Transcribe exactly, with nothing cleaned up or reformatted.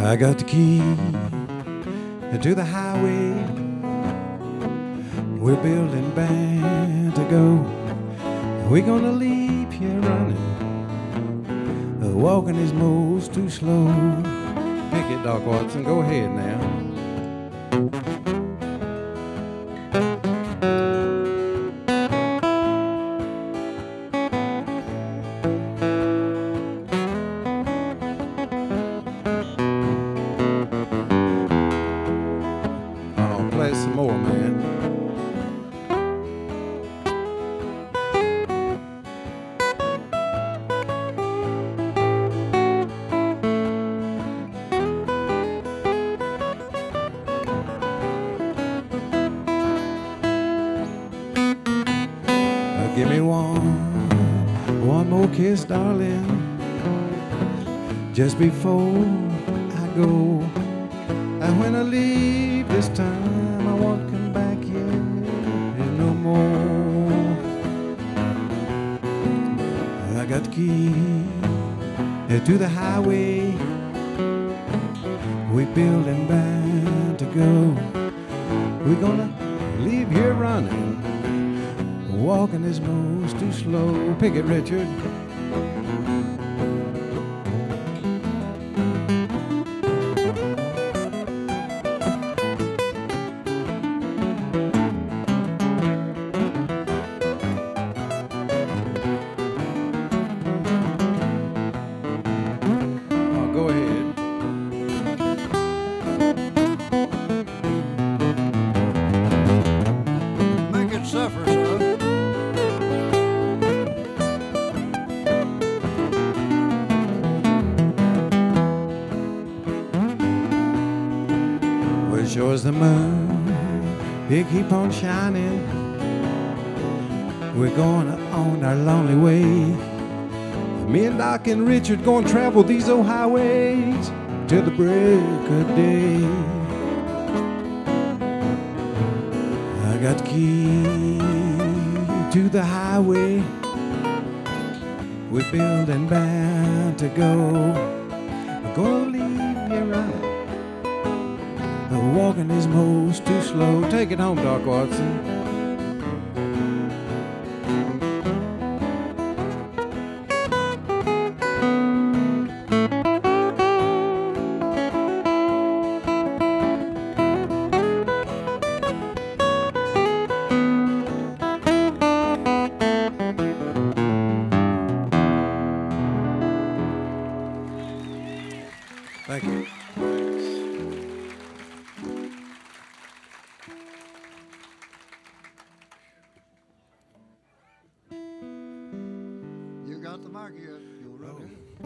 I got the key to the highway. We're building band to go. We're gonna leave here running. Walking is most too slow. Pick it, Doc Watson. Go ahead now. Oh, play some more, man. Give me one, one more kiss, darling, just before I go. And when I leave this time, I won't come back here no more. I got the key to the highway. We're building band to go. We're gonna leave here running. Walking is most too slow. Pick it, Richard. Oh, go ahead. Make it suffer, son. Sure as the moon, it keep on shining. We're going on our lonely way. Me and Doc and Richard gonna travel these old highways till the break of day. I got the key to the highway. We're building bound to go. We're gonna leave you running. Walking is most too slow. Take it home, Doc Watson. Thank you. You got the mic yet? You'll run it.